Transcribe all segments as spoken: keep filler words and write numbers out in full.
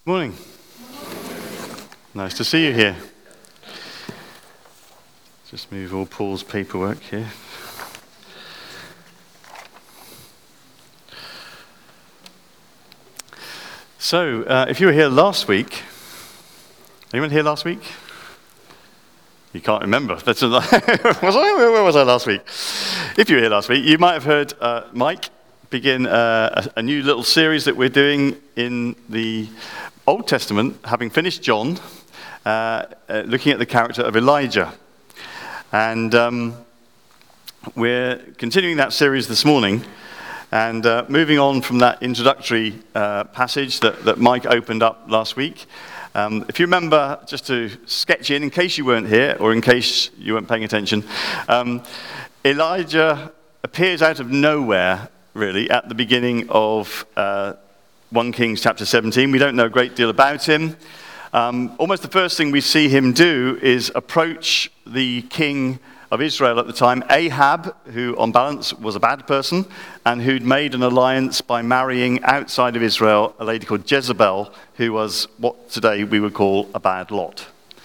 Morning. Nice to see you here. Just move all Paul's paperwork here. So, uh, if you were here last week, anyone here last week? You can't remember. That's a, was I? Where was I last week? If you were here last week, you might have heard uh, Mike begin uh, a, a new little series that we're doing in the Old Testament, having finished John, uh, uh, looking at the character of Elijah. And um, we're continuing that series this morning and uh, moving on from that introductory uh, passage that, that Mike opened up last week. Um, if you remember, just to sketch in, in case you weren't here or in case you weren't paying attention, um, Elijah appears out of nowhere, really, at the beginning of uh, First Kings chapter seventeen. We don't know a great deal about him. Um, almost the first thing we see him do is approach the king of Israel at the time, Ahab, who on balance was a bad person, and who'd made an alliance by marrying outside of Israel a lady called Jezebel, who was what today we would call a bad lot.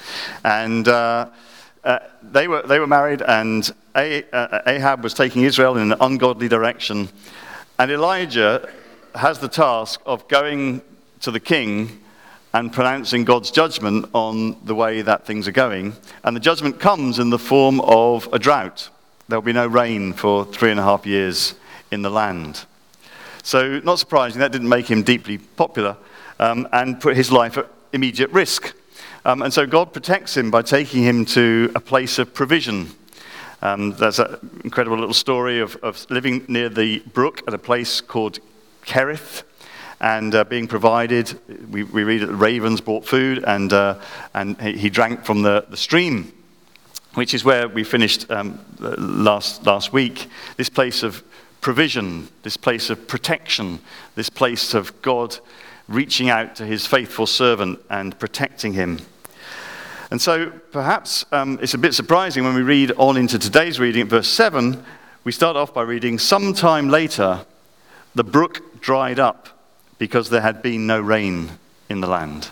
And uh, uh, they were they were married, and Ahab was taking Israel in an ungodly direction. And Elijah has the task of going to the king and pronouncing God's judgment on the way that things are going. And the judgment comes in the form of a drought. There'll be no rain for three and a half years in the land. So, not surprising, that didn't make him deeply popular um, and put his life at immediate risk. Um, and so God protects him by taking him to a place of provision. Um, there's an incredible little story of, of living near the brook at a place called Kerith, and uh, being provided. We, we read that the ravens brought food, and uh, and he, he drank from the, the stream, which is where we finished um, last last week. This place of provision, this place of protection, this place of God reaching out to his faithful servant and protecting him. And so perhaps um, it's a bit surprising when we read on into today's reading at verse seven, we start off by reading, "Sometime later, the brook dried up because there had been no rain in the land."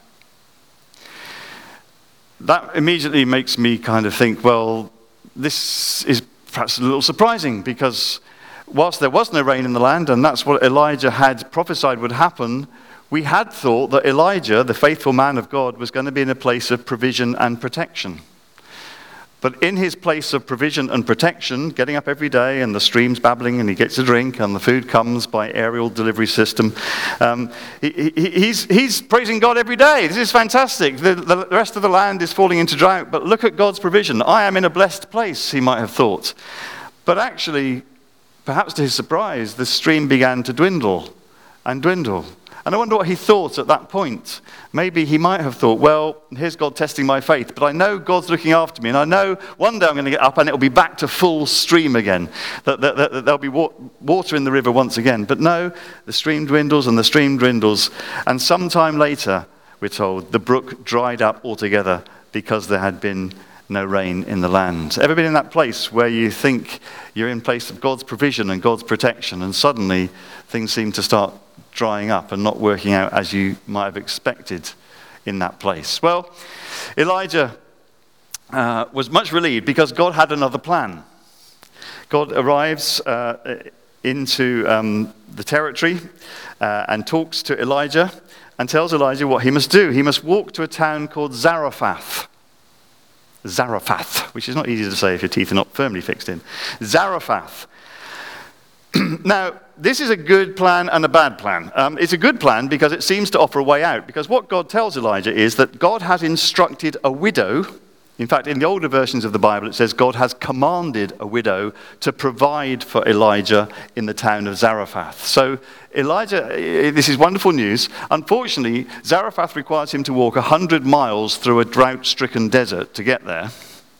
That immediately makes me kind of think, well, this is perhaps a little surprising, because whilst there was no rain in the land, and that's what Elijah had prophesied would happen, we had thought that Elijah, the faithful man of God, was going to be in a place of provision and protection. But in his place of provision and protection, getting up every day and the stream's babbling and he gets a drink and the food comes by aerial delivery system, um, he, he, he's, he's praising God every day. This is fantastic. The, the rest of the land is falling into drought, but look at God's provision. I am in a blessed place, he might have thought. But actually, perhaps to his surprise, the stream began to dwindle and dwindle. And I wonder what he thought at that point. Maybe he might have thought, well, here's God testing my faith, but I know God's looking after me, and I know one day I'm going to get up and it'll be back to full stream again, that, that, that, that there'll be wa- water in the river once again. But no, the stream dwindles and the stream dwindles, and sometime later, we're told, the brook dried up altogether because there had been no rain in the land. Ever been in that place where you think you're in place of God's provision and God's protection, and suddenly things seem to start drying up and not working out as you might have expected in that place? Well, Elijah uh, was much relieved because God had another plan. God arrives uh, into um, the territory uh, and talks to Elijah and tells Elijah what he must do. He must walk to a town called Zarephath. Zarephath, which is not easy to say if your teeth are not firmly fixed in. Zarephath. Now, this is a good plan and a bad plan. Um, it's a good plan because it seems to offer a way out. Because what God tells Elijah is that God has instructed a widow. In fact, in the older versions of the Bible, it says God has commanded a widow to provide for Elijah in the town of Zarephath. So Elijah, this is wonderful news. Unfortunately, Zarephath requires him to walk one hundred miles through a drought-stricken desert to get there.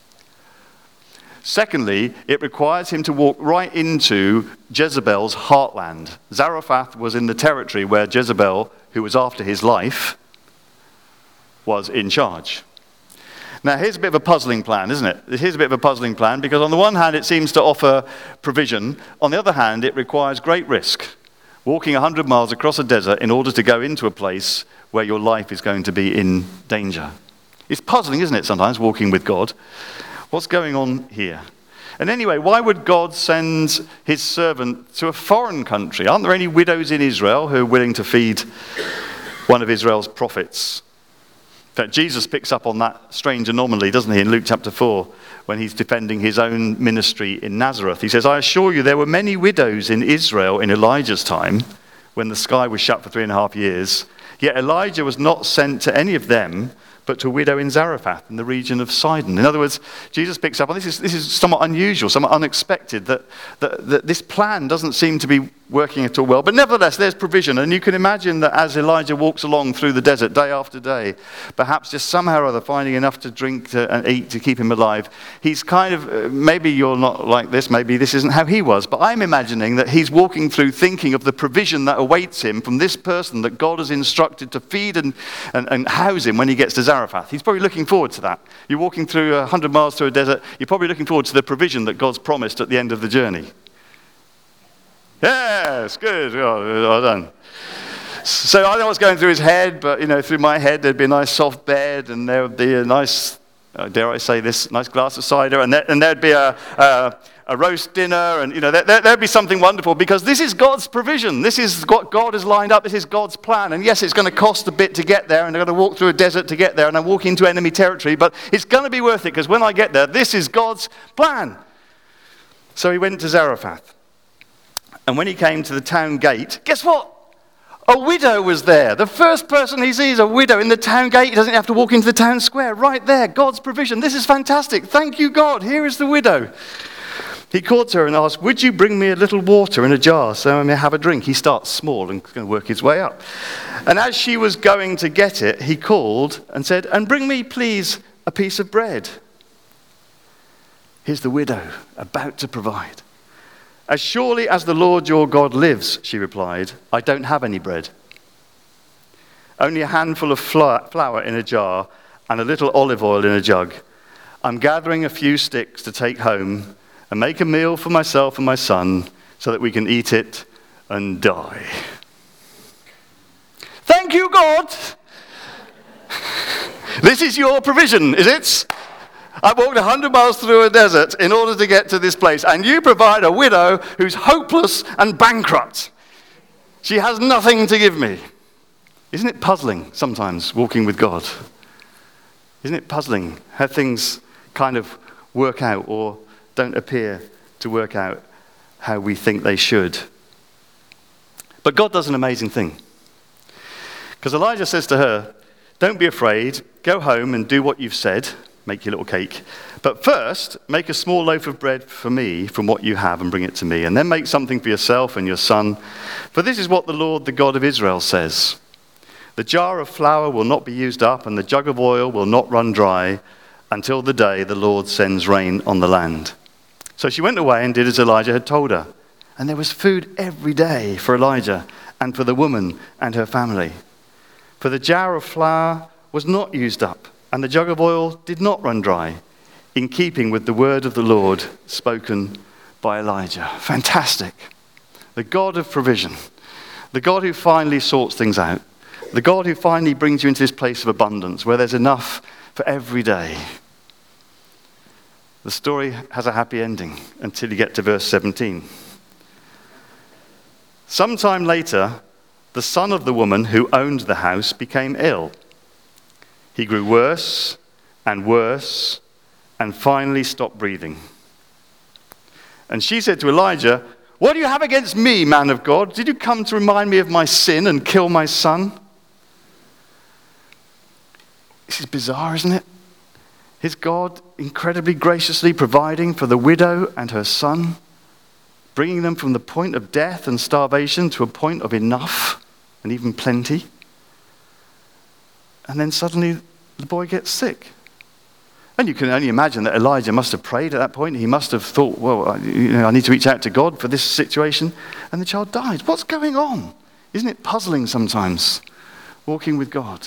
Secondly, it requires him to walk right into Jezebel's heartland. Zarephath was in the territory where Jezebel, who was after his life, was in charge. Now, here's a bit of a puzzling plan, isn't it? Here's a bit of a puzzling plan, because on the one hand, it seems to offer provision. On the other hand, it requires great risk. walking one hundred miles across a desert in order to go into a place where your life is going to be in danger. It's puzzling, isn't it, sometimes, walking with God? What's going on here? And anyway, why would God send his servant to a foreign country? Aren't there any widows in Israel who are willing to feed one of Israel's prophets? In fact, Jesus picks up on that strange anomaly, doesn't he, in Luke chapter four, when he's defending his own ministry in Nazareth. He says, I assure you, there were many widows in Israel in Elijah's time, when the sky was shut for three and a half years, yet Elijah was not sent to any of them, but to a widow in Zarephath, in the region of Sidon. In other words, Jesus picks up, and this is, this is somewhat unusual, somewhat unexpected, that, that, that this plan doesn't seem to be working at all well. But nevertheless, there's provision, and you can imagine that as Elijah walks along through the desert day after day, perhaps just somehow or other finding enough to drink to, and eat to keep him alive, he's kind of, uh, maybe you're not like this, maybe this isn't how he was, but I'm imagining that he's walking through thinking of the provision that awaits him from this person that God has instructed to feed and, and, and house him when he gets to Zarephath. He's probably looking forward to that. You're walking through one hundred miles through a desert, you're probably looking forward to the provision that God's promised at the end of the journey. Yes, good, well, well done. So I don't know what's going through his head, but you know, through my head there'd be a nice soft bed, and there would be a nice, uh, dare I say this, nice glass of cider, and, there, and there'd be a, a, a roast dinner, and you know, there, there'd be something wonderful, because this is God's provision. This is what God has lined up. This is God's plan. And yes, it's going to cost a bit to get there, and they're going to walk through a desert to get there, and I'm walking into enemy territory, but it's going to be worth it, because when I get there, this is God's plan. So he went to Zarephath. And when he came to the town gate, guess what? A widow was there. The first person he sees, a widow in the town gate. He doesn't have to walk into the town square. Right there, God's provision. This is fantastic. Thank you, God. Here is the widow. He called to her and asked, would you bring me a little water in a jar so I may have a drink? He starts small and going to work his way up. And as she was going to get it, he called and said, and bring me, please, a piece of bread. Here's the widow about to provide. As surely as the Lord your God lives, she replied, I don't have any bread. Only a handful of flour in a jar and a little olive oil in a jug. I'm gathering a few sticks to take home and make a meal for myself and my son so that we can eat it and die. Thank you, God. This is your provision, is it? I walked one hundred miles through a desert in order to get to this place, and you provide a widow who's hopeless and bankrupt. She has nothing to give me. Isn't it puzzling sometimes, walking with God? Isn't it puzzling how things kind of work out or don't appear to work out how we think they should? But God does an amazing thing. Because Elijah says to her, don't be afraid, go home and do what you've said. Make your little cake. But first, make a small loaf of bread for me from what you have and bring it to me. And then make something for yourself and your son. For this is what the Lord, the God of Israel, says. The jar of flour will not be used up, and the jug of oil will not run dry until the day the Lord sends rain on the land. So she went away and did as Elijah had told her. And there was food every day for Elijah and for the woman and her family. For the jar of flour was not used up, and the jug of oil did not run dry, in keeping with the word of the Lord spoken by Elijah. Fantastic. The God of provision. The God who finally sorts things out. The God who finally brings you into this place of abundance where there's enough for every day. The story has a happy ending until you get to verse seventeen. Sometime later, the son of the woman who owned the house became ill. He grew worse and worse and finally stopped breathing. And she said to Elijah, what do you have against me, man of God? Did you come to remind me of my sin and kill my son? This is bizarre, isn't it? Is God incredibly graciously providing for the widow and her son, bringing them from the point of death and starvation to a point of enough and even plenty? And then suddenly the boy gets sick. And you can only imagine that Elijah must have prayed at that point. He must have thought, well, I, you know, I need to reach out to God for this situation. And the child died. What's going on? Isn't it puzzling sometimes, walking with God?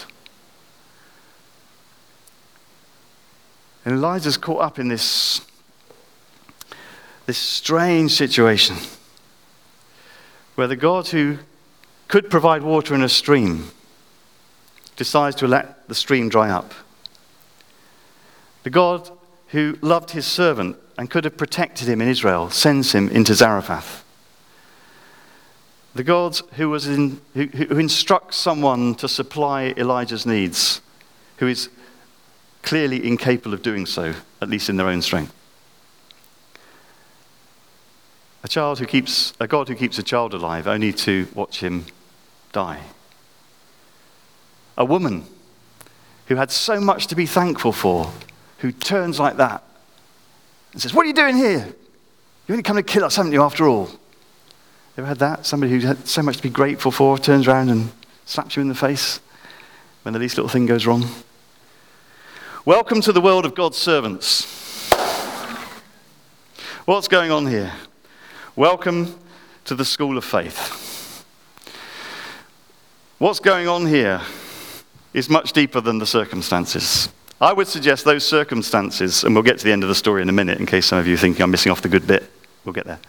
And Elijah's caught up in this, this strange situation where the God who could provide water in a stream decides to let the stream dry up. The God who loved his servant and could have protected him in Israel sends him into Zarephath. The God who, was in, who, who instructs someone to supply Elijah's needs, who is clearly incapable of doing so, at least in their own strength. A child who keeps, a God who keeps a child alive only to watch him die. A woman who had so much to be thankful for, who turns like that and says, "What are you doing here? You only come to kill us, haven't you, after all?" Ever had that? Somebody who had so much to be grateful for turns around and slaps you in the face when the least little thing goes wrong. Welcome to the world of God's servants. What's going on here? Welcome to the school of faith. What's going on here is much deeper than the circumstances. I would suggest those circumstances, and we'll get to the end of the story in a minute in case some of you think I'm missing off the good bit. We'll get there.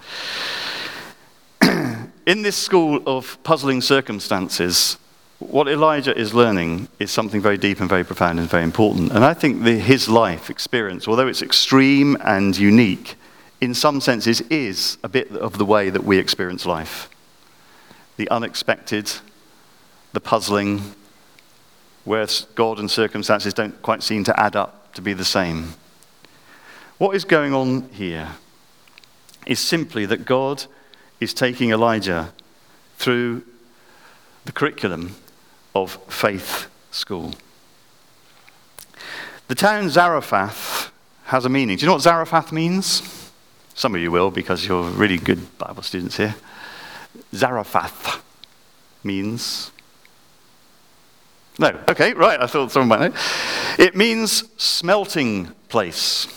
In this school of puzzling circumstances, what Elijah is learning is something very deep and very profound and very important. And I think the, his life experience, although it's extreme and unique, in some senses is a bit of the way that we experience life. The unexpected, the puzzling, where God and circumstances don't quite seem to add up to be the same. What is going on here is simply that God is taking Elijah through the curriculum of faith school. The town Zarephath has a meaning. Do you know what Zarephath means? Some of you will, because you're really good Bible students here. Zarephath means... No, okay, right, I thought someone might know. It means smelting place.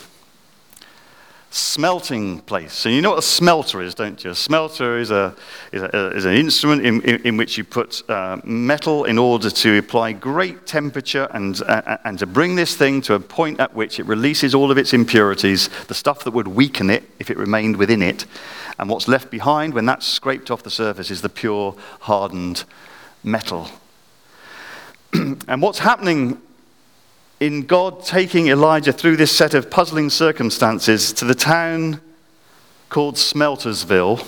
Smelting place. And you know what a smelter is, don't you? A smelter is, a, is, a, is an instrument in, in, in which you put uh, metal in order to apply great temperature and, uh, and to bring this thing to a point at which it releases all of its impurities, the stuff that would weaken it if it remained within it. And what's left behind when that's scraped off the surface is the pure, hardened metal. And what's happening in God taking Elijah through this set of puzzling circumstances to the town called Smeltersville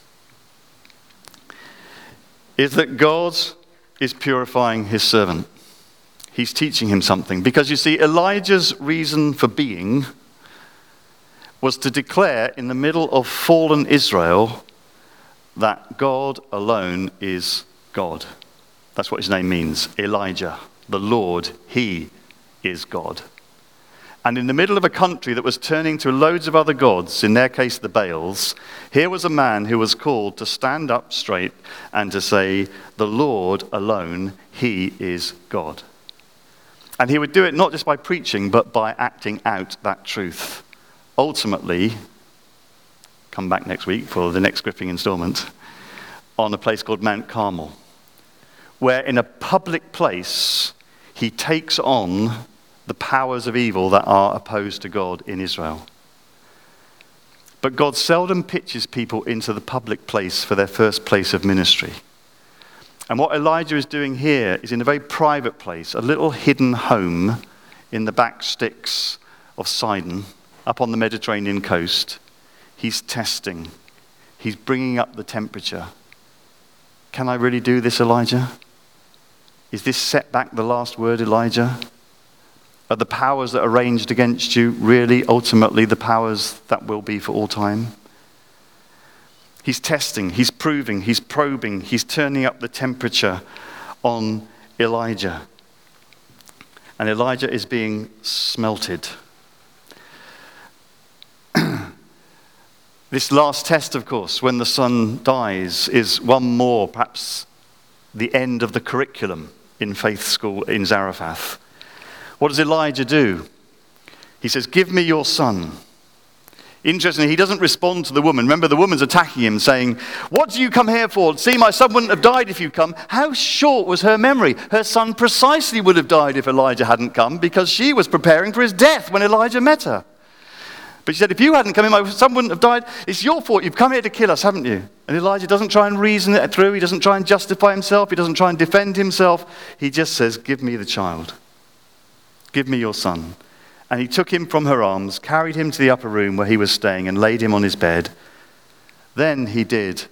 is that God is purifying his servant. He's teaching him something. Because you see, Elijah's reason for being was to declare in the middle of fallen Israel that God alone is God. That's what his name means, Elijah, the Lord, he is God. And in the middle of a country that was turning to loads of other gods, in their case the Baals, here was a man who was called to stand up straight and to say, the Lord alone, he is God. And he would do it not just by preaching, but by acting out that truth. Ultimately, come back next week for the next gripping installment, on a place called Mount Carmel, where in a public place, he takes on the powers of evil that are opposed to God in Israel. But God seldom pitches people into the public place for their first place of ministry. And what Elijah is doing here is in a very private place, a little hidden home in the back sticks of Sidon, up on the Mediterranean coast. He's testing. He's bringing up the temperature. Can I really do this, Elijah? Is this setback the last word, Elijah? Are the powers that are ranged against you really ultimately the powers that will be for all time? He's testing, he's proving, he's probing, he's turning up the temperature on Elijah. And Elijah is being smelted. This last test, of course, when the son dies, is one more, perhaps the end of the curriculum in faith school in Zarephath. What does Elijah do? He says, give me your son. Interestingly, he doesn't respond to the woman. Remember, the woman's attacking him, saying, what do you come here for? See, my son wouldn't have died if you'd come. How short was her memory? Her son precisely would have died if Elijah hadn't come, because she was preparing for his death when Elijah met her. But she said, if you hadn't come in, my son wouldn't have died. It's your fault. You've come here to kill us, haven't you? And Elijah doesn't try and reason it through. He doesn't try and justify himself. He doesn't try and defend himself. He just says, give me the child. Give me your son. And he took him from her arms, carried him to the upper room where he was staying, and laid him on his bed. Then he did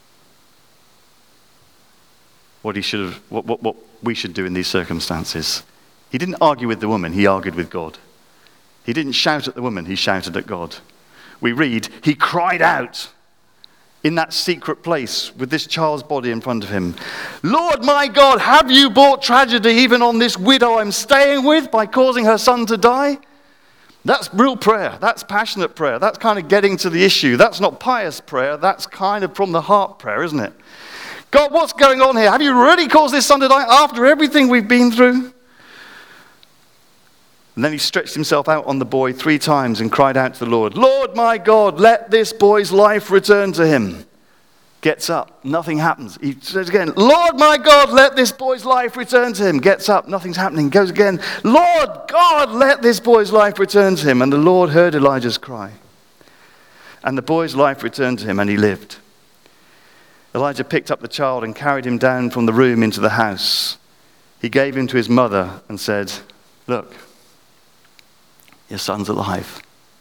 what he should have, what, what, what we should do in these circumstances. He didn't argue with the woman, he argued with God. He didn't shout at the woman, he shouted at God. We read, he cried out in that secret place with this child's body in front of him. Lord my God, have you brought tragedy even on this widow I'm staying with by causing her son to die? That's real prayer. That's passionate prayer. That's kind of getting to the issue. That's not pious prayer. That's kind of from the heart prayer, isn't it? God, what's going on here? Have you really caused this son to die after everything we've been through? And then he stretched himself out on the boy three times and cried out to the Lord, Lord my God, let this boy's life return to him. Gets up, nothing happens. He says again, Lord my God, let this boy's life return to him. Gets up, nothing's happening. Goes again, Lord God, let this boy's life return to him. And the Lord heard Elijah's cry. And the boy's life returned to him, and he lived. Elijah picked up the child and carried him down from the room into the house. He gave him to his mother and said, look, your son's alive.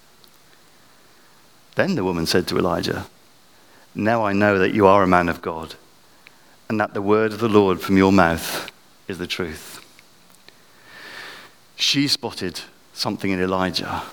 Then the woman said to Elijah, now I know that you are a man of God, and that the word of the Lord from your mouth is the truth. She spotted something in Elijah.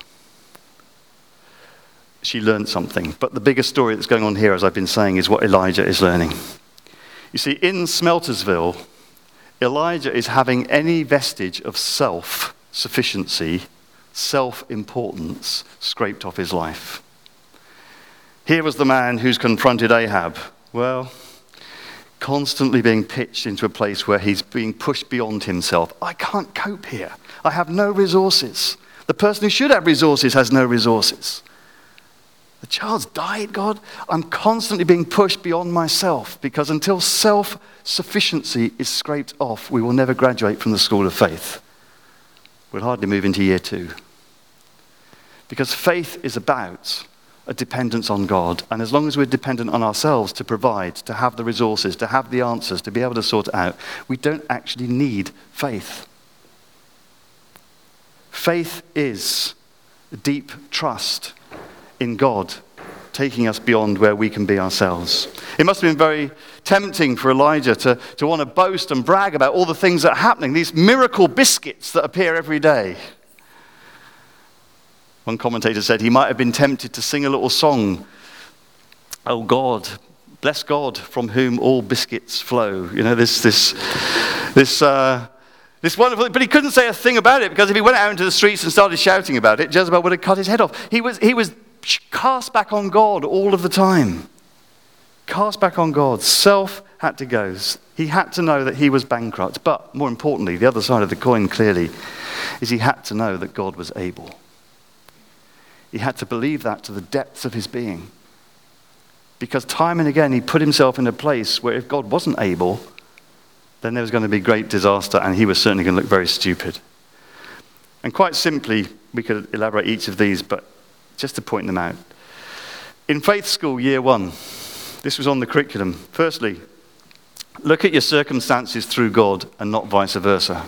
She learned something. But the bigger story that's going on here, as I've been saying, is what Elijah is learning. You see, in Smeltersville, Elijah is having any vestige of self-sufficiency, self-importance scraped off his life. Here was the man who's confronted Ahab. Well, constantly being pitched into a place where he's being pushed beyond himself. I can't cope here. I have no resources. The person who should have resources has no resources. The child's died, God. I'm constantly being pushed beyond myself, because until self-sufficiency is scraped off, we will never graduate from the school of faith. We'll hardly move into year two. Because faith is about a dependence on God. And as long as we're dependent on ourselves to provide, to have the resources, to have the answers, to be able to sort it out, we don't actually need faith. Faith is deep trust in God, taking us beyond where we can be ourselves. It must have been very tempting for Elijah to, to want to boast and brag about all the things that are happening, these miracle biscuits that appear every day. One commentator said he might have been tempted to sing a little song. Oh God, bless God from whom all biscuits flow. You know, this this this uh, this wonderful thing. But he couldn't say a thing about it, because if he went out into the streets and started shouting about it, Jezebel would have cut his head off. He was he was cast back on God all of the time. Cast back on God. Self had to go. He had to know that he was bankrupt. But more importantly, the other side of the coin clearly is he had to know that God was able. He had to believe that to the depths of his being. Because time and again he put himself in a place where if God wasn't able, then there was going to be great disaster, and he was certainly going to look very stupid. And quite simply, we could elaborate each of these, but just to point them out. In Faith School Year One, this was on the curriculum. Firstly, look at your circumstances through God and not vice versa.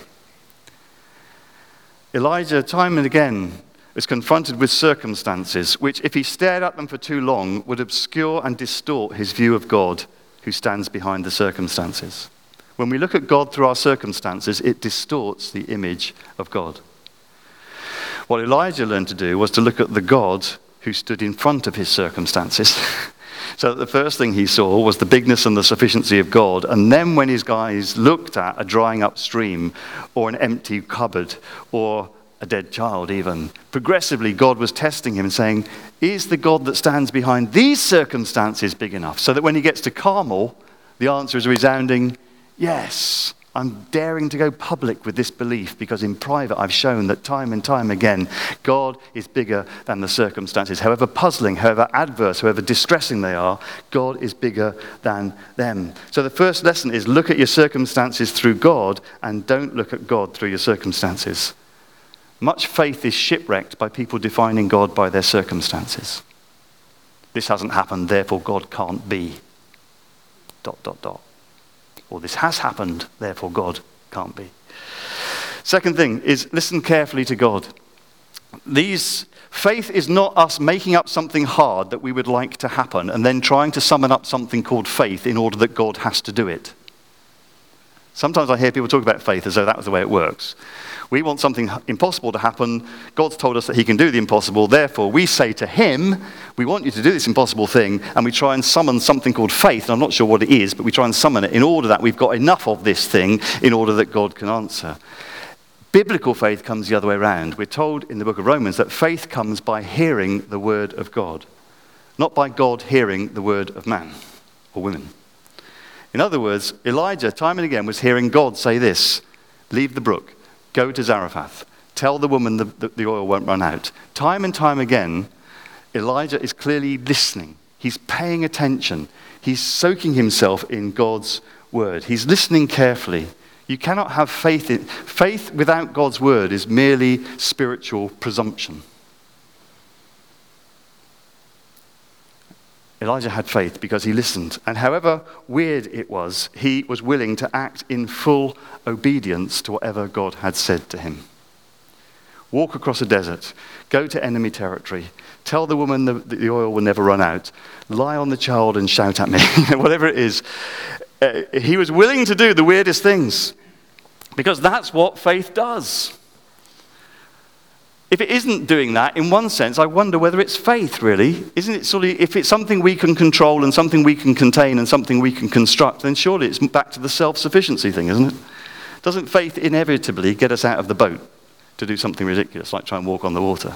Elijah, time and again, is confronted with circumstances which, if he stared at them for too long, would obscure and distort his view of God who stands behind the circumstances. When we look at God through our circumstances, it distorts the image of God. What Elijah learned to do was to look at the God who stood in front of his circumstances. So the first thing he saw was the bigness and the sufficiency of God. And then when his guys looked at a drying up stream or an empty cupboard or a dead child even, progressively God was testing him and saying, is the God that stands behind these circumstances big enough? So that when he gets to Carmel, the answer is a resounding yes. I'm daring to go public with this belief, because in private I've shown that time and time again, God is bigger than the circumstances. However puzzling, however adverse, however distressing they are, God is bigger than them. So the first lesson is look at your circumstances through God and don't look at God through your circumstances. Much faith is shipwrecked by people defining God by their circumstances. This hasn't happened, therefore God can't be. Dot, dot, dot. Or this has happened, therefore God can't be. Second thing is listen carefully to God. These faith is not us making up something hard that we would like to happen and then trying to summon up something called faith in order that God has to do it. Sometimes I hear people talk about faith as though that was the way it works. We want something impossible to happen. God's told us that he can do the impossible. Therefore, we say to him, we want you to do this impossible thing, and we try and summon something called faith. And I'm not sure what it is, but we try and summon it in order that we've got enough of this thing in order that God can answer. Biblical faith comes the other way around. We're told in the book of Romans that faith comes by hearing the word of God, not by God hearing the word of man or women. In other words, Elijah, time and again, was hearing God say this: leave the brook, go to Zarephath, tell the woman the, the, the oil won't run out. Time and time again, Elijah is clearly listening. He's paying attention. He's soaking himself in God's word. He's listening carefully. You cannot have faith. In, faith without God's word is merely spiritual presumption. Elijah had faith because he listened. And however weird it was, he was willing to act in full obedience to whatever God had said to him. Walk across a desert, go to enemy territory, tell the woman the, the oil will never run out, lie on the child and shout at me, whatever it is. Uh, he was willing to do the weirdest things because that's what faith does. If it isn't doing that, in one sense, I wonder whether it's faith, really. Isn't it sort of, if it's something we can control and something we can contain and something we can construct, then surely it's back to the self-sufficiency thing, isn't it? Doesn't faith inevitably get us out of the boat to do something ridiculous, like try and walk on the water?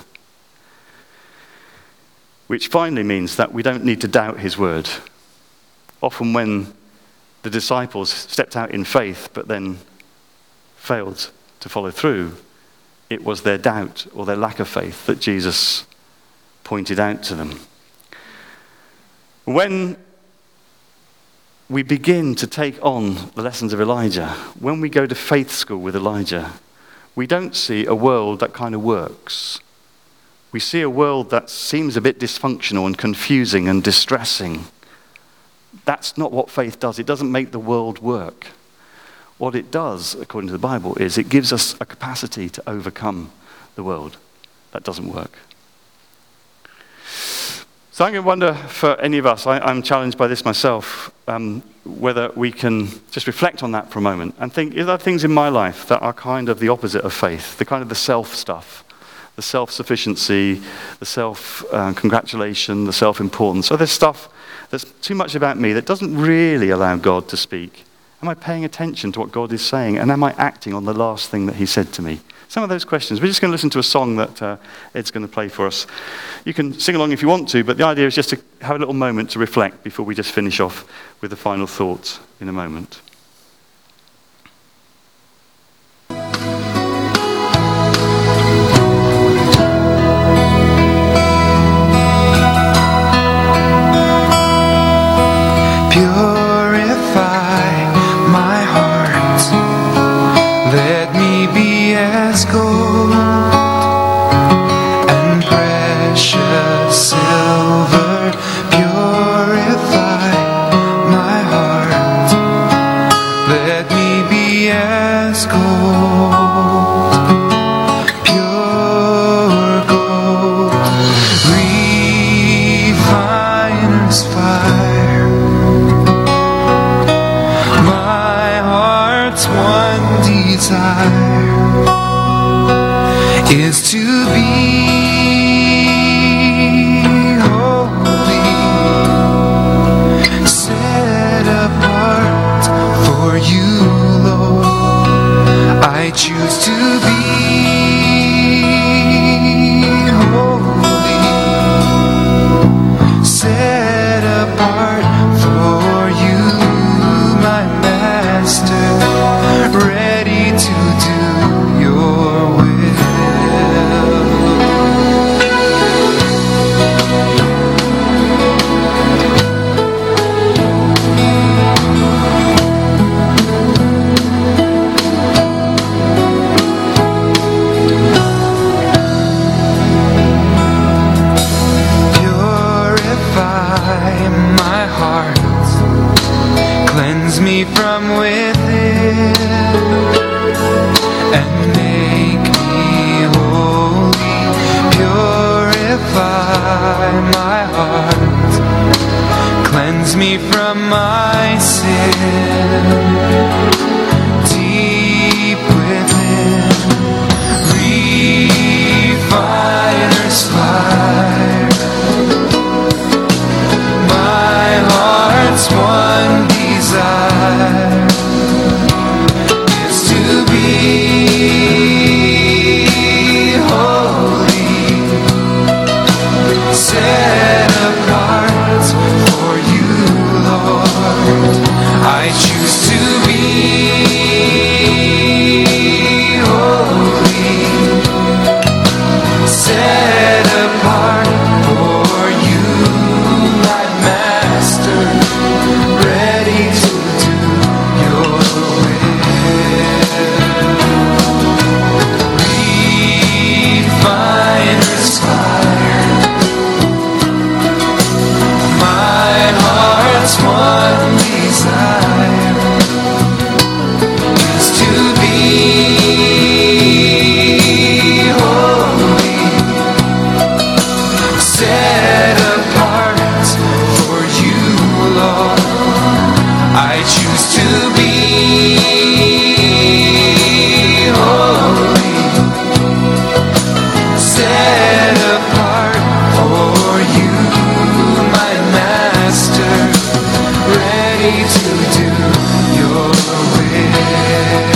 Which finally means that we don't need to doubt his word. Often when the disciples stepped out in faith but then failed to follow through, it was their doubt or their lack of faith that Jesus pointed out to them. When we begin to take on the lessons of Elijah, when we go to faith school with Elijah, we don't see a world that kind of works. We see a world that seems a bit dysfunctional and confusing and distressing. That's not what faith does. It doesn't make the world work. What it does, according to the Bible, is it gives us a capacity to overcome the world that doesn't work. So I'm going to wonder, for any of us, I, I'm challenged by this myself, um, whether we can just reflect on that for a moment and think, are there things in my life that are kind of the opposite of faith, the kind of the self stuff, the self-sufficiency, the self-congratulation, the self-importance? Are there stuff that's too much about me that doesn't really allow God to speak? Am I paying attention to what God is saying? And am I acting on the last thing that he said to me? Some of those questions. We're just going to listen to a song that uh, Ed's going to play for us. You can sing along if you want to, but the idea is just to have a little moment to reflect before we just finish off with the final thoughts in a moment. Is to be holy, set apart for you, Lord. I choose to be holy, set apart for you, my Master, ready to do your will. me from my sin. Deep within, refiner's fire. My heart's one desire is to be holy, set apart for you, Lord. I choose to be holy, set apart for you, my Master, ready to do your will. Refiner's fire. My heart's one desire is to be holy, set apart for you, Lord. I choose to be holy, set apart for you, my Master, ready to do your will.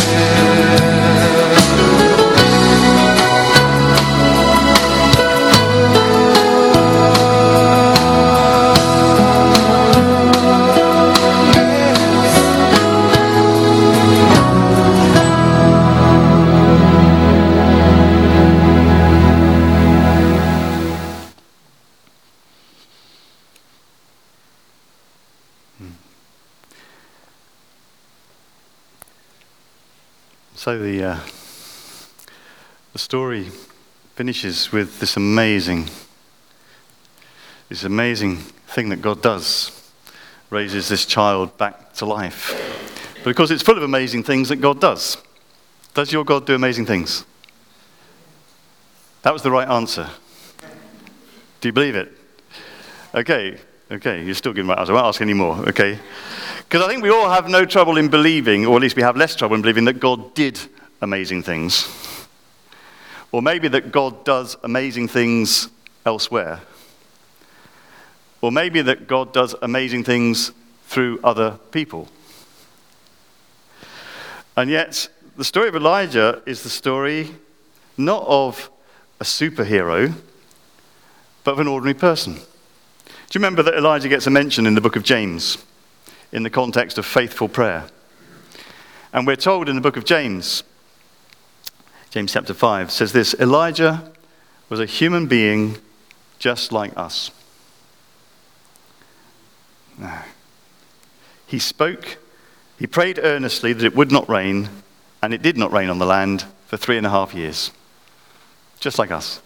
So the uh, the story finishes with this amazing, this amazing thing that God does, raises this child back to life. But of course, it's full of amazing things that God does. Does your God do amazing things? That was the right answer. Do you believe it? Okay, okay, you're still giving the right answer. I won't ask any more, okay? Because I think we all have no trouble in believing, or at least we have less trouble in believing that God did amazing things. Or maybe that God does amazing things elsewhere. Or maybe that God does amazing things through other people. And yet, the story of Elijah is the story not of a superhero, but of an ordinary person. Do you remember that Elijah gets a mention in the book of James, in the context of faithful prayer? And we're told in the book of James, James chapter five, says this: Elijah was a human being just like us. No. He spoke, he prayed earnestly that it would not rain, and it did not rain on the land for three and a half years. Just like us.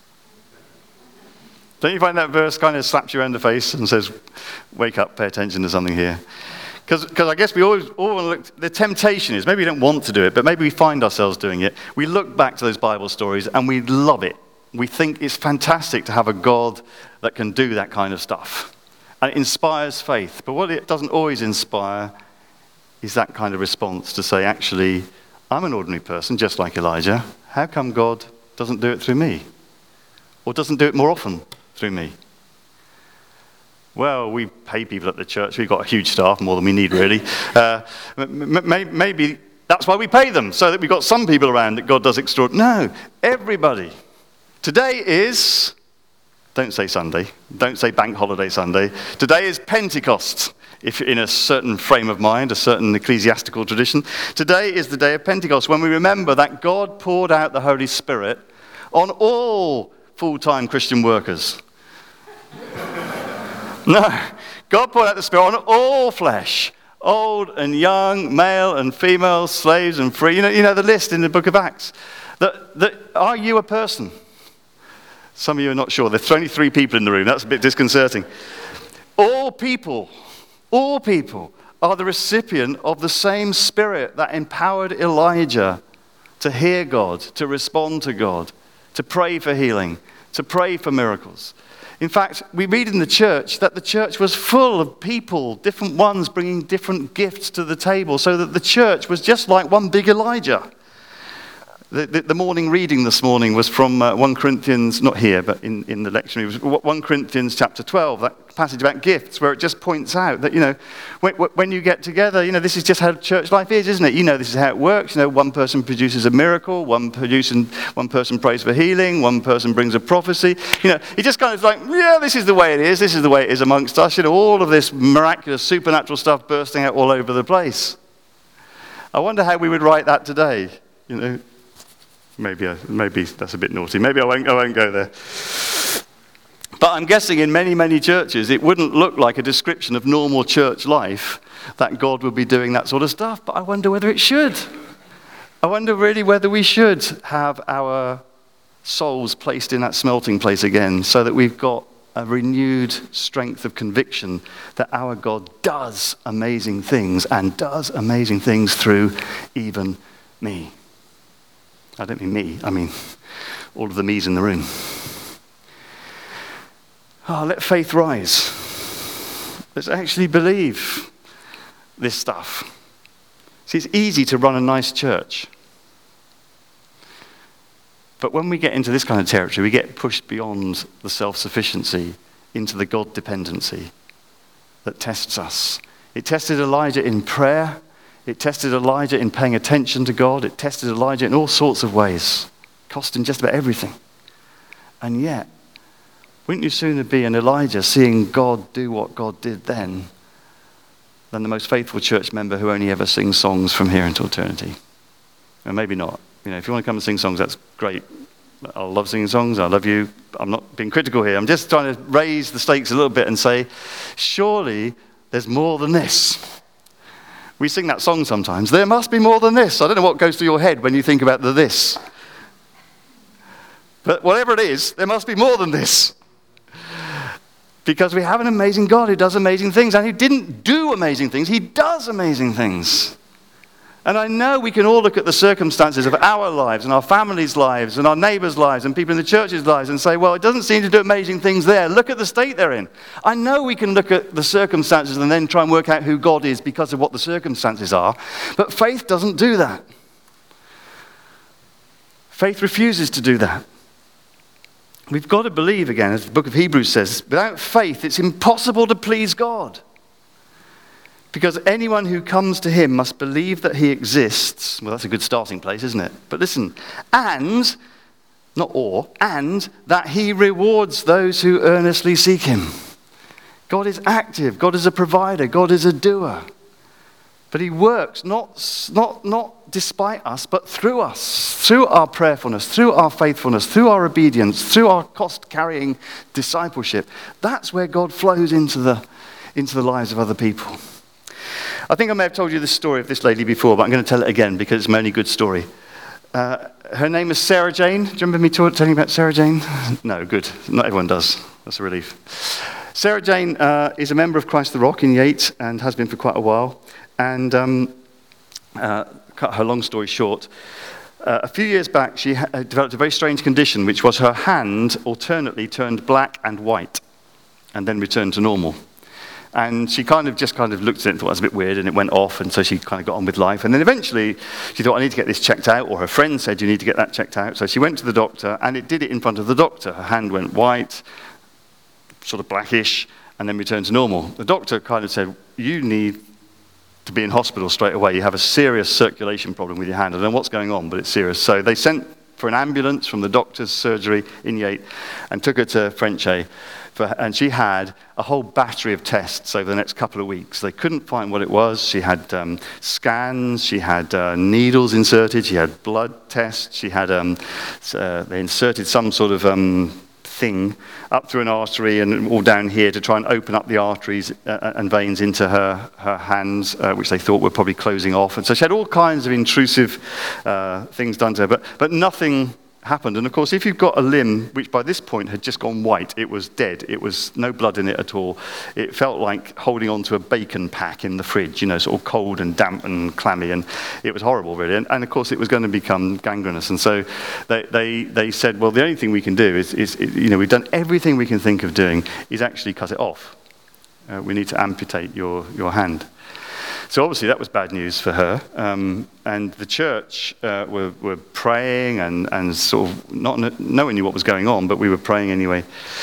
Don't you find that verse kind of slaps you around the face and says, wake up, pay attention to something here? Because I guess we always, all look, the temptation is, maybe we don't want to do it, but maybe we find ourselves doing it. We look back to those Bible stories and we love it. We think it's fantastic to have a God that can do that kind of stuff. And it inspires faith. But what it doesn't always inspire is that kind of response to say, actually, I'm an ordinary person just like Elijah. How come God doesn't do it through me? Or doesn't do it more often through me? Well, we pay people at the church. We've got a huge staff, more than we need, really. Uh, maybe that's why we pay them, so that we've got some people around that God does extraordinary. No, everybody. Today is, don't say Sunday, don't say Bank Holiday Sunday. Today is Pentecost, if you're in a certain frame of mind, a certain ecclesiastical tradition. Today is the day of Pentecost, when we remember that God poured out the Holy Spirit on all full-time Christian workers. No, God poured out the Spirit on all flesh, old and young, male and female, slaves and free. You know, you know the list in the book of Acts. That, that, are you a person? Some of you are not sure. There's only three people in the room. That's a bit disconcerting. All people, all people are the recipient of the same Spirit that empowered Elijah to hear God, to respond to God, to pray for healing, to pray for miracles. In fact, we read in the church that the church was full of people, different ones bringing different gifts to the table, so that the church was just like one big Elijah. The, the, the morning reading this morning was from uh, First Corinthians, not here, but in, in the lectionary, it was First Corinthians chapter twelve, that passage about gifts, where it just points out that, you know, when, when you get together, you know, this is just how church life is, isn't it? You know, this is how it works. You know, one person produces a miracle, one, producing, one person prays for healing, one person brings a prophecy. You know, he just kind of like, yeah, this is the way it is, this is the way it is amongst us. You know, all of this miraculous, supernatural stuff bursting out all over the place. I wonder how we would write that today, you know. Maybe, I, maybe that's a bit naughty. Maybe I won't, I won't go there. But I'm guessing in many, many churches, it wouldn't look like a description of normal church life that God would be doing that sort of stuff. But I wonder whether it should. I wonder really whether we should have our souls placed in that smelting place again, so that we've got a renewed strength of conviction that our God does amazing things, and does amazing things through even me. I don't mean me, I mean all of the me's in the room. Oh, let faith rise. Let's actually believe this stuff. See, it's easy to run a nice church. But when we get into this kind of territory, we get pushed beyond the self-sufficiency into the God dependency that tests us. It tested Elijah in prayer. It tested Elijah in paying attention to God. It tested Elijah in all sorts of ways. Cost him just about everything. And yet, wouldn't you sooner be an Elijah seeing God do what God did then than the most faithful church member who only ever sings songs from here until eternity? And maybe not. You know, if you want to come and sing songs, that's great. I love singing songs. I love you. I'm not being critical here. I'm just trying to raise the stakes a little bit and say, surely there's more than this. We sing that song sometimes. There must be more than this. I don't know what goes through your head when you think about the this. But whatever it is, there must be more than this. Because we have an amazing God who does amazing things, and who didn't do amazing things. He does amazing things. And I know we can all look at the circumstances of our lives and our families' lives and our neighbors' lives and people in the church's lives and say, well, it doesn't seem to do amazing things there. Look at the state they're in. I know we can look at the circumstances and then try and work out who God is because of what the circumstances are. But faith doesn't do that. Faith refuses to do that. We've got to believe, again, as the book of Hebrews says, without faith, it's impossible to please God. Because anyone who comes to him must believe that he exists. Well, that's a good starting place, isn't it? But listen, and, not or, and that he rewards those who earnestly seek him. God is active. God is a provider. God is a doer. But he works not, not, not despite us, but through us, through our prayerfulness, through our faithfulness, through our obedience, through our cost-carrying discipleship. That's where God flows into the, into the lives of other people. I think I may have told you this story of this lady before, but I'm going to tell it again because it's my only good story. Uh, her name is Sarah Jane. Do you remember me talk, telling you about Sarah Jane? No, good. Not everyone does. That's a relief. Sarah Jane uh, is a member of Christ the Rock in Yate and has been for quite a while. And um, uh, cut her long story short, uh, a few years back she ha- developed a very strange condition, which was her hand alternately turned black and white and then returned to normal. And she kind of just kind of looked at it and thought it was a bit weird, and it went off, and so she kind of got on with life. And then eventually she thought, I need to get this checked out, or her friend said, you need to get that checked out. So she went to the doctor, and it did it in front of the doctor. Her hand went white, sort of blackish, and then returned to normal. The doctor kind of said, you need to be in hospital straight away. You have a serious circulation problem with your hand. I don't know what's going on, but it's serious. So they sent for an ambulance from the doctor's surgery in Yate and took her to Frenchay. For, and she had a whole battery of tests over the next couple of weeks. They couldn't find what it was. She had um, scans, she had uh, needles inserted, she had blood tests, she had, um, uh, they inserted some sort of um, thing up through an artery and all down here to try and open up the arteries uh, and veins into her, her hands, uh, which they thought were probably closing off. And so she had all kinds of intrusive uh, things done to her, but, but nothing happened. And of course, if you've got a limb which by this point had just gone white, it was dead. It was no blood in it at all. It felt like holding on to a bacon pack in the fridge, you know, sort of cold and damp and clammy, and it was horrible, really. And, and of course, it was going to become gangrenous. And so they they, they said, well, the only thing we can do is, is, you know, we've done everything we can think of doing, is actually cut it off. Uh, we need to amputate your, your hand. So obviously that was bad news for her, um, and the church uh, were, were praying and, and sort of not knowing what was going on, but we were praying anyway.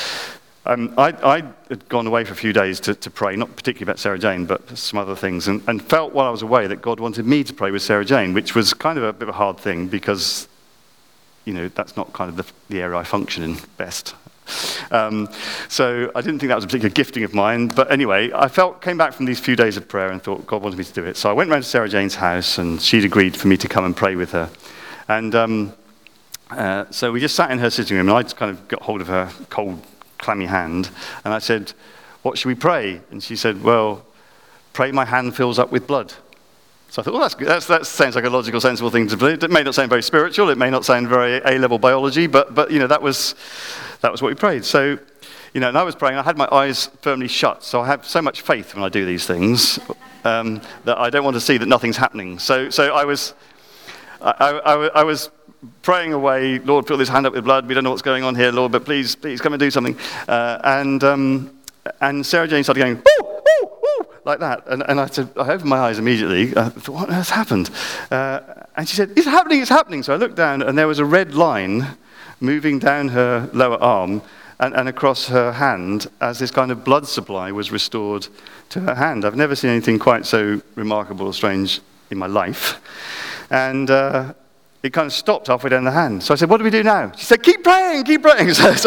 Um, I, I had gone away for a few days to, to pray, not particularly about Sarah Jane, but some other things, and, and felt while I was away that God wanted me to pray with Sarah Jane, which was kind of a bit of a hard thing because, you know, that's not kind of the, the area I function in best. Um, so I didn't think that was a particular gifting of mine, but anyway, I felt came back from these few days of prayer and thought God wanted me to do it. So I went round to Sarah Jane's house, and she'd agreed for me to come and pray with her. And um, uh, so we just sat in her sitting room, and I just kind of got hold of her cold, clammy hand, and I said, "What should we pray?" And she said, "Well, pray my hand fills up with blood." So I thought, well, that's good. That's, that sounds like a logical, sensible thing to believe. It may not sound very spiritual. It may not sound very A-level biology, but, but you know, that was that was what we prayed. So, you know, and I was praying. I had my eyes firmly shut. So I have so much faith when I do these things um, that I don't want to see that nothing's happening. So, so I was, I, I, I was praying away. Lord, fill this hand up with blood. We don't know what's going on here, Lord, but please, please come and do something. Uh, and um, and Sarah Jane started going, woo, woo, woo, like that. And, and I said, I opened my eyes immediately. I thought, what on earth happened? Uh, and she said, it's happening, it's happening. So I looked down, and there was a red line moving down her lower arm and, and across her hand as this kind of blood supply was restored to her hand. I've never seen anything quite so remarkable or strange in my life. And uh, it kind of stopped halfway down the hand. So I said, what do we do now? She said, keep praying, keep praying. So, so,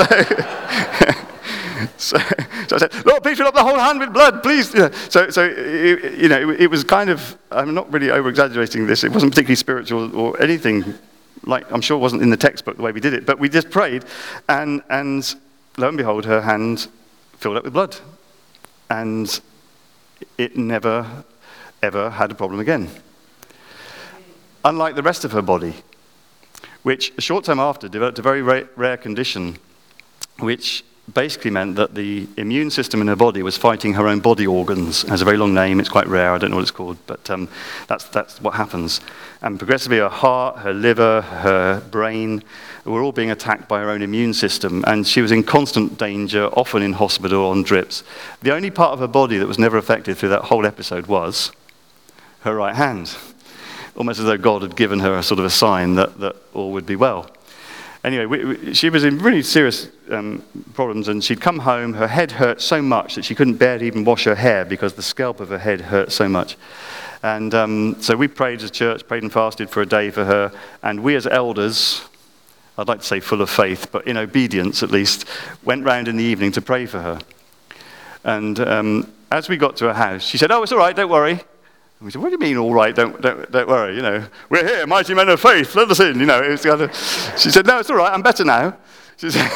so, so I said, Lord, please fill up the whole hand with blood, please. You know, so, so it, you know, it, it was kind of, I'm not really over-exaggerating this. It wasn't particularly spiritual or anything, like I'm sure it wasn't in the textbook the way we did it. But we just prayed, and, and lo and behold, her hand filled up with blood. And it never, ever had a problem again. Unlike the rest of her body, which a short time after developed a very rare, rare condition, which basically meant that the immune system in her body was fighting her own body organs. It has a very long name, it's quite rare, I don't know what it's called, but um, that's, that's what happens. And progressively her heart, her liver, her brain were all being attacked by her own immune system, and she was in constant danger, often in hospital on drips. The only part of her body that was never affected through that whole episode was her right hand. Almost as though God had given her a sort of a sign that, that all would be well. Anyway, we, we, she was in really serious um, problems, and she'd come home, her head hurt so much that she couldn't bear to even wash her hair because the scalp of her head hurt so much. And um, so we prayed as a church, prayed and fasted for a day for her, and we as elders, I'd like to say full of faith, but in obedience at least, went round in the evening to pray for her. And um, as we got to her house, she said, oh, it's all right, don't worry. And we said, what do you mean, all right, don't, don't, don't worry, you know, we're here, mighty men of faith, let us in, you know. It was kind of, she said, no, it's all right, I'm better now. She said,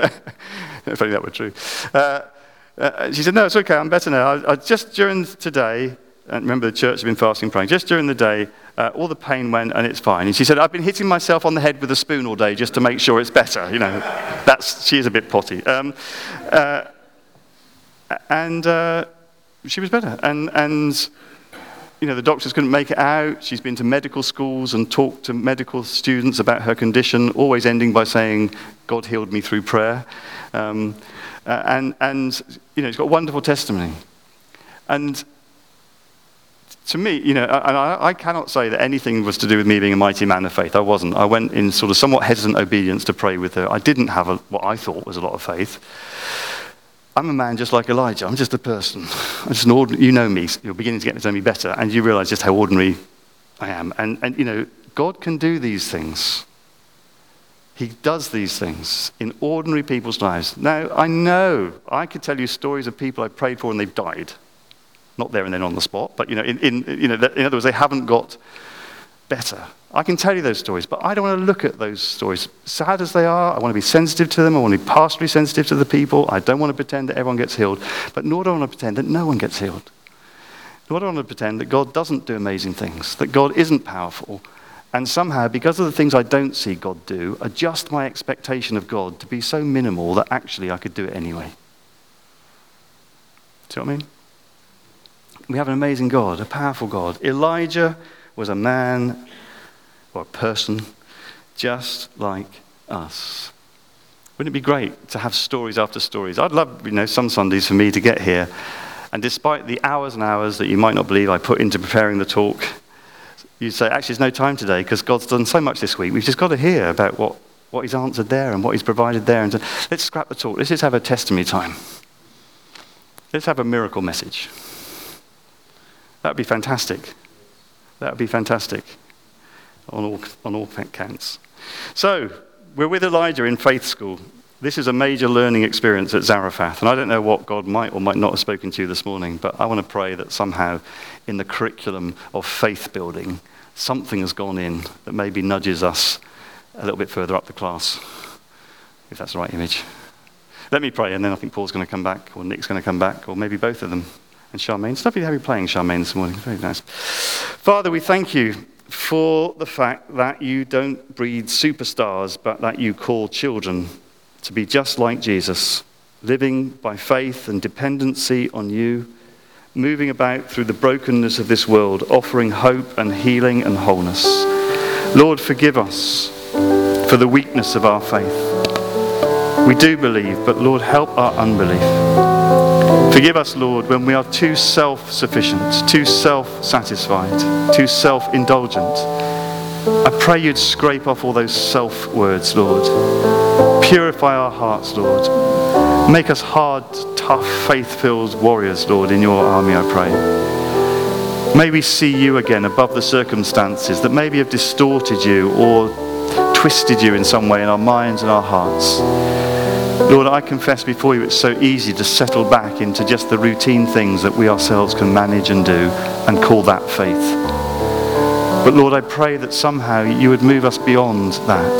if only that were true. Uh, uh, she said, no, it's okay, I'm better now. I, I just during today, and remember the church had been fasting and praying, just during the day, uh, all the pain went and it's fine. And she said, I've been hitting myself on the head with a spoon all day just to make sure it's better, you know. That's, she is a bit potty. Um, uh, and uh, she was better. And, and you know, the doctors couldn't make it out. She's been to medical schools and talked to medical students about her condition, always ending by saying, God healed me through prayer. Um, uh, and, and, you know, she's got a wonderful testimony. And to me, you know, and I, I cannot say that anything was to do with me being a mighty man of faith. I wasn't. I went in sort of somewhat hesitant obedience to pray with her. I didn't have a, what I thought was a lot of faith. I'm a man just like Elijah. I'm just a person. I'm just an ordinary, you know me. You're beginning to get to know me better, and you realize just how ordinary I am. And, and, you know, God can do these things. He does these things in ordinary people's lives. Now, I know I could tell you stories of people I prayed for and they've died. Not there and then on the spot, but, you know, in, in, you know, in other words, they haven't got better. I can tell you those stories, but I don't want to look at those stories. Sad as they are, I want to be sensitive to them. I want to be pastorally sensitive to the people. I don't want to pretend that everyone gets healed, but nor do I want to pretend that no one gets healed. Nor do I want to pretend that God doesn't do amazing things, that God isn't powerful, And somehow, because of the things I don't see God do, adjust my expectation of God to be so minimal that actually I could do it anyway. Do you know what I mean? We have an amazing God, a powerful God. Elijah was a man or a person just like us. Wouldn't it be great to have stories after stories? I'd love, you know, some Sundays for me to get here, and despite the hours and hours that you might not believe I put into preparing the talk, you'd say, actually, there's no time today because God's done so much this week. We've just got to hear about what, what he's answered there and what he's provided there. And so, let's scrap the talk. Let's just have a testimony time. Let's have a miracle message. That would be fantastic. That would be fantastic on all, on all counts. So, we're with Elijah in faith school. This is a major learning experience at Zarephath. And I don't know what God might or might not have spoken to you this morning, but I want to pray that somehow in the curriculum of faith building, something has gone in that maybe nudges us a little bit further up the class, if that's the right image. Let me pray, and then I think Paul's going to come back, or Nick's going to come back, or maybe both of them. And Charmaine. It's lovely to have you playing, Charmaine, this morning. Very nice. Father, we thank you for the fact that you don't breed superstars, but that you call children to be just like Jesus, living by faith and dependency on you, moving about through the brokenness of this world, offering hope and healing and wholeness. Lord, forgive us for the weakness of our faith. We do believe, but Lord, help our unbelief. Forgive us, Lord, when we are too self-sufficient, too self-satisfied, too self-indulgent. I pray you'd scrape off all those self-words, Lord. Purify our hearts, Lord. Make us hard, tough, faith-filled warriors, Lord, in your army, I pray. May we see you again above the circumstances that maybe have distorted you or twisted you in some way in our minds and our hearts. Lord, I confess before you it's so easy to settle back into just the routine things that we ourselves can manage and do and call that faith. But Lord, I pray that somehow you would move us beyond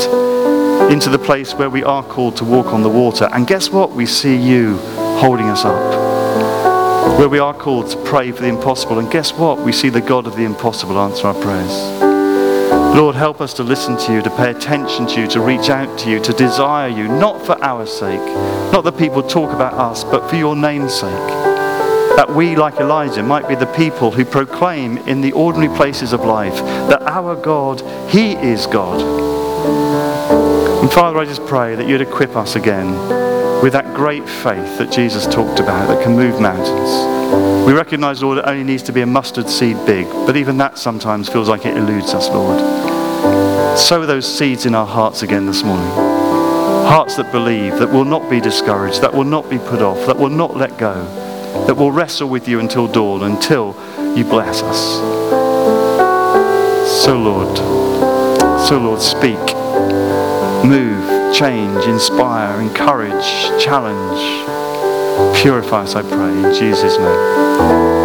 that into the place where we are called to walk on the water. And guess what? We see you holding us up. Where we are called to pray for the impossible. And guess what? We see the God of the impossible answer our prayers. Lord, help us to listen to you, to pay attention to you, to reach out to you, to desire you, not for our sake, not that people talk about us, but for your name's sake. That we, like Elijah, might be the people who proclaim in the ordinary places of life that our God, he is God. And Father, I just pray that you'd equip us again with that great faith that Jesus talked about that can move mountains. We recognize, Lord, it only needs to be a mustard seed big, but even that sometimes feels like it eludes us, Lord. Sow those seeds in our hearts again this morning. Hearts that believe, that will not be discouraged, that will not be put off, that will not let go, that will wrestle with you until dawn, until you bless us. So, Lord, so, Lord, speak, move, change, inspire, encourage, challenge. Purify us, I pray, in Jesus' name.